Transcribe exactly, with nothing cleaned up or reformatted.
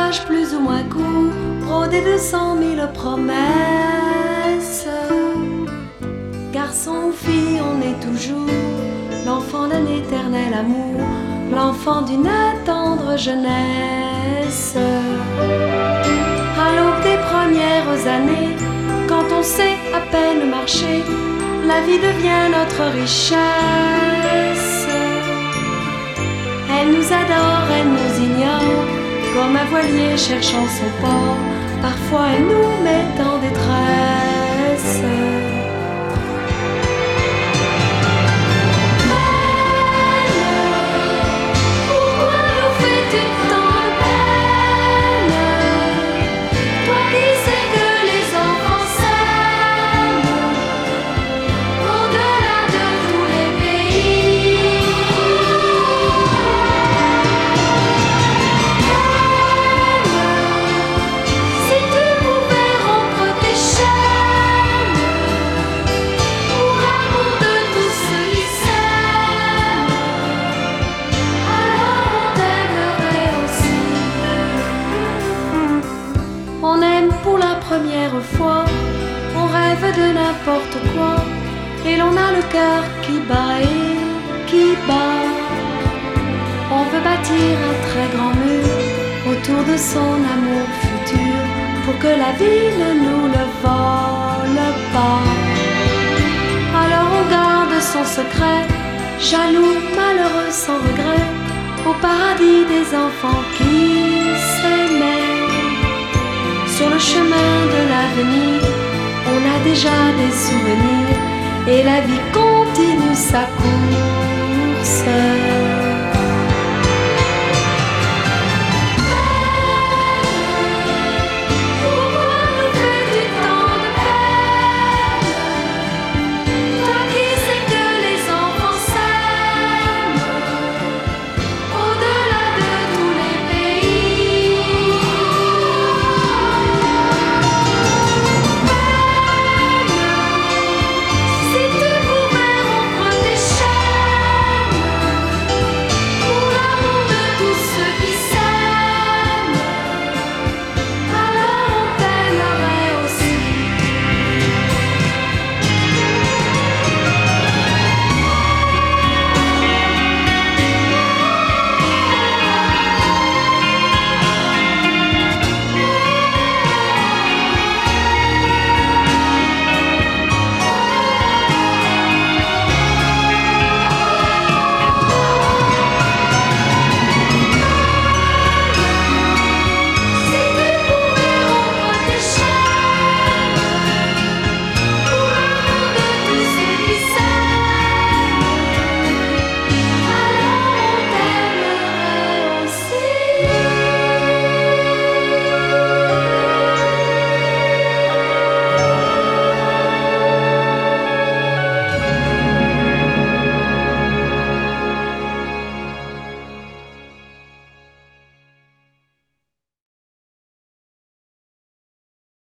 âge plus ou moins court, brodé de cent mille promesses. Garçon ou fille, on est toujours l'enfant d'un éternel amour, l'enfant d'une tendre jeunesse. À l'aube des premières années, quand on sait à peine marcher, la vie devient notre richesse. Elle nous adore, elle nous ignore, comme un voilier cherchant son port. Parfois elle nous met en détresse. On aime pour la première fois, on rêve de n'importe quoi, et l'on a le cœur qui bat et qui bat. On veut bâtir un très grand mur autour de son amour futur, pour que la vie ne nous le vole pas. Alors on garde son secret, jaloux, malheureux, sans regret, au paradis des enfants qui s'aimaient. Sur le chemin de l'avenir, on a déjà des souvenirs, et la vie continue sa course.